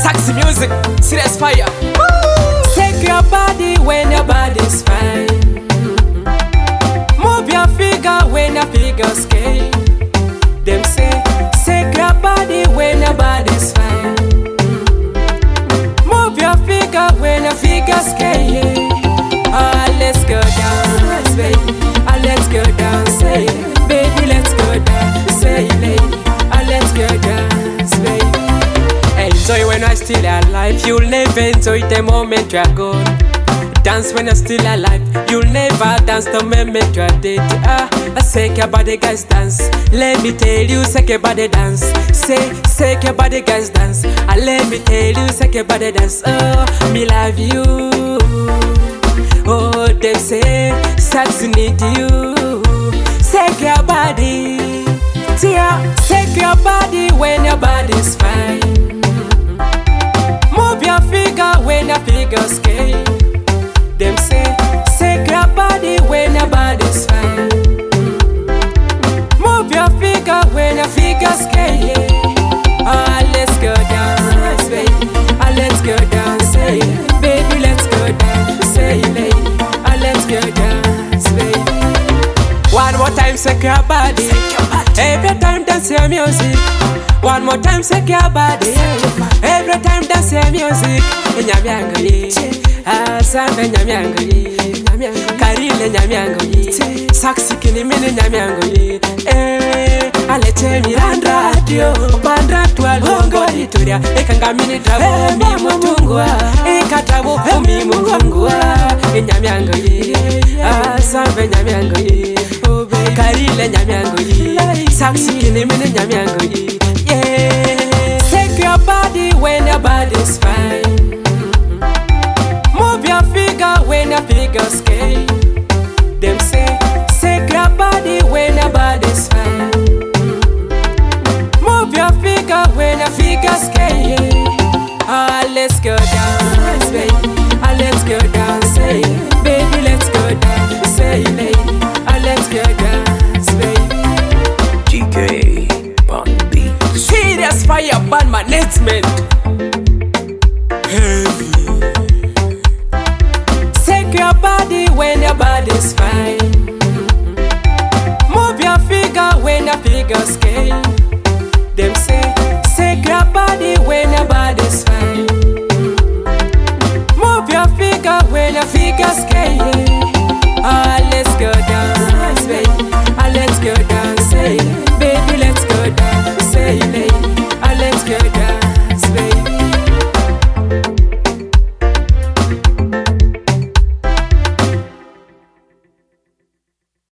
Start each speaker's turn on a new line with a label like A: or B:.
A: Sexy music, serious fire. Shake your body when your body's fine. Move your figure when your figure's gay. Them say, shake your body when your body's fine. Move your figure when your figure's gay. Ah, let's go dance, baby. Ah, let's go dance, hey. Baby, let's go dance, say lady. Ah, let's go dance, baby. Enjoy when you're still alive. You'll never enjoy the moment you're gone. Dance when you're still alive. You'll never dance the moment you're dead. Shake your body, guys, dance. Let me tell you, shake your body, dance. Say, shake your body, guys, dance. Let me tell you, shake your body, dance. Oh, me love you. Oh, them say, sexy need you. Shake your body. Shake your body when your body's fine. Move your figure when your figure's gay. Them say, shake your body when your body's fine. Move your figure when your figure's gay. Ah, let's go dance, baby. Ah, let's go dance, hey. Baby, let's go dance, say lady. Ah, let's go dance, baby. One more time, shake your body. Every time dance your music. One more time, shake your body. Every time dance your music. Nyamyango ye, Samba nyamyango ye, Karile nyamyango ye, Saxi kini mini nyamyango ye. Alete miranda radio, bandra tualongo Victoria. Ekanga mini travo mi mutungwa, ekatabo mi mutungwa. Nyamyango ye, Samba nyamyango ye, Karile nyamyango ye, Saxi kini mini nyamyango ye. Shake your body when your body's fine. Move your figure when your figure's gay. Them say, shake your body when your body's fine. Move your figure when your figure's gay. Ah, let's go dance, baby. Ah, let's go dance, hey. Baby, let's go dance, say lady. Ah, let's go dance, baby.
B: GK on beat.
A: Serious fire band management. Heavy. Shake your body when your body's fine. Move your figure when your figure's gay.